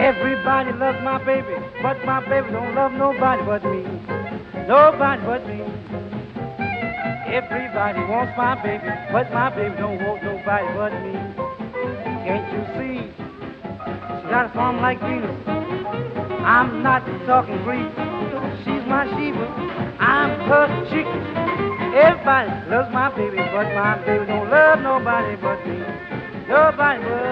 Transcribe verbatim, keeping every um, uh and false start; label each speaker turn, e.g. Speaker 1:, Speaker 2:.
Speaker 1: Everybody loves my baby, but my baby don't love nobody but me. Nobody but me. Everybody wants my baby, but my baby don't want nobody but me. Can't you see? She got a form like Venus. I'm not talking Greek. She's my Sheba. I'm her chicken. Everybody loves my baby, but my baby don't love nobody but me. Nobody but